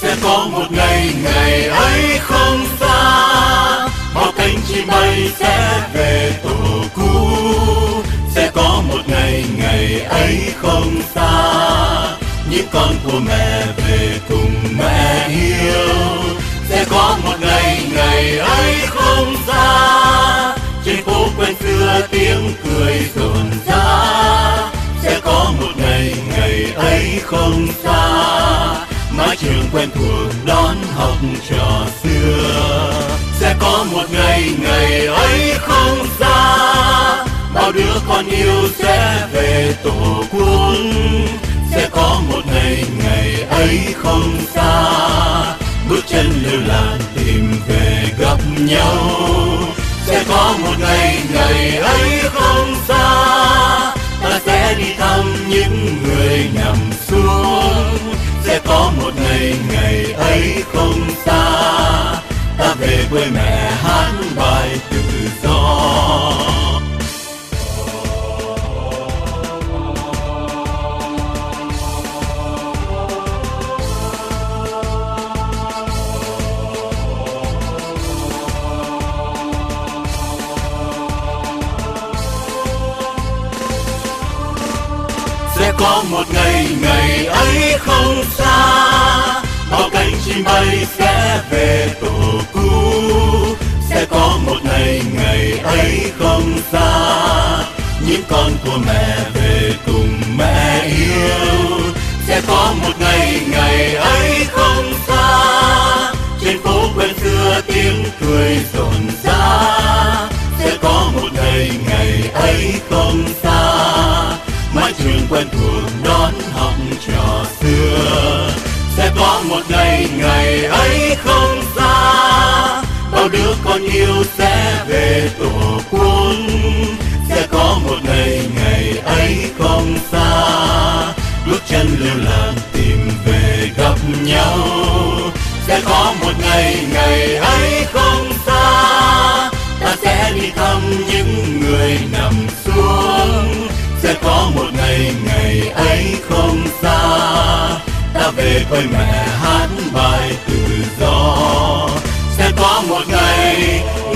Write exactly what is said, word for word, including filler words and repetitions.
Sẽ có một ngày, ngày ấy không xa, bao cánh chim bay sẽ về tổ cũ. Sẽ có một ngày, ngày ấy không xa, những con của mẹ về cùng mẹ yêu. Sẽ có một ngày, ngày ấy không xa, trên phố quen xưa tiếng cười rộn rã. Sẽ có một ngày, ngày ấy không xa, mái trường quen thuộc đón học trò xưa. Sẽ có một ngày, ngày ấy không xa, bao đứa con yêu sẽ về tổ quốc. Sẽ có một ngày, ngày ấy không xa, bước chân lưu làn tìm về gặp nhau. Sẽ có một ngày, ngày ấy không xa, ta sẽ đi thăm những người nằm xuống. Sẽ có một ngày, ngày ấy không xa, ta về quê mẹ hát bài tự do. Sẽ có một ngày, ngày ấy không xa, bao cánh chim bay sẽ về tổ cũ. Sẽ có một ngày, ngày ấy không xa, những con của mẹ về cùng mẹ yêu. Sẽ có một ngày, ngày ấy không xa, trên phố quen xưa tiếng cười rộn rã. Sẽ có một ngày, ngày ấy không xa, mái trường quen thuộc đón học trò xưa. Sẽ có một ngày, ngày ấy không xa, bao đứa con yêu sẽ về tổ quốc. Sẽ có một ngày, ngày ấy không xa, bước chân lưu làn tìm về gặp nhau. Sẽ có một ngày, ngày ấy không xa, ta sẽ đi thăm những người nằm xuống. Sẽ có một ngày, ngày ấy không xa, ta về quê mẹ hát bài tự do. Sẽ có một ngày,